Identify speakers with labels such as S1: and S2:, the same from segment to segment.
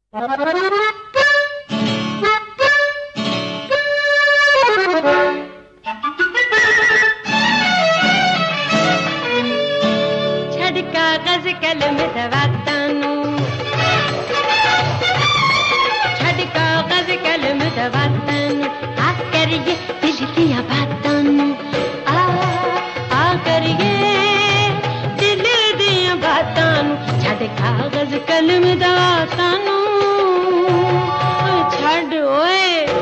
S1: छड़ कागज कलम दवातानू, छड़ कागज कलम दवातानू, आ करिए दिल दिया बातानू, आ करिए दिल दिया बातानू, छड़ कागज कलम दवातानू, छड़ ओए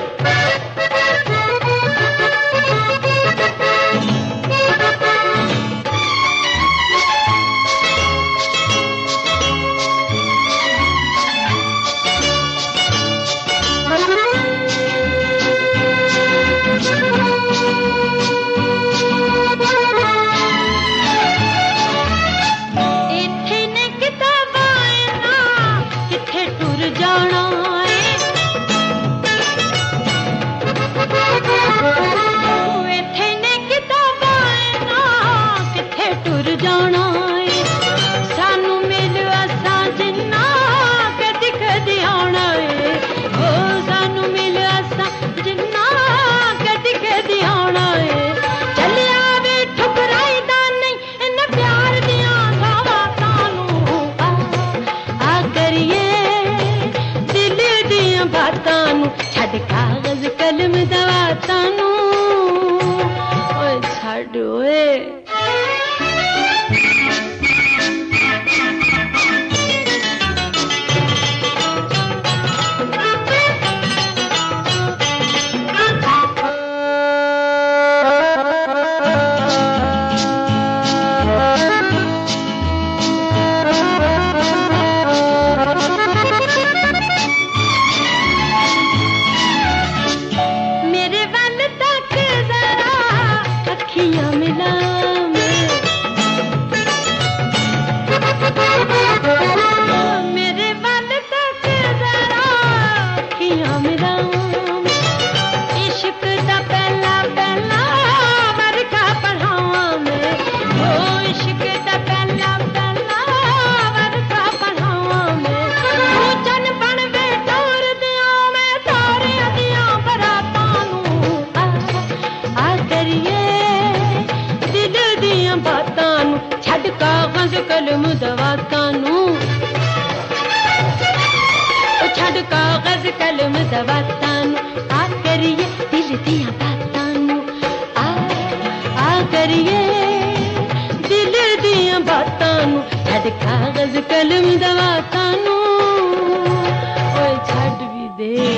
S1: कागज कलम दवातानू, ओए छड़ ओए कलम दवातानू, छड़ कागज कलम दवातानू, आ करिए दिल दिया बातानू, आ करिए दिल दिया बातानू, छड़ कागज कलम दवातानू, ओए छड़ भी दे।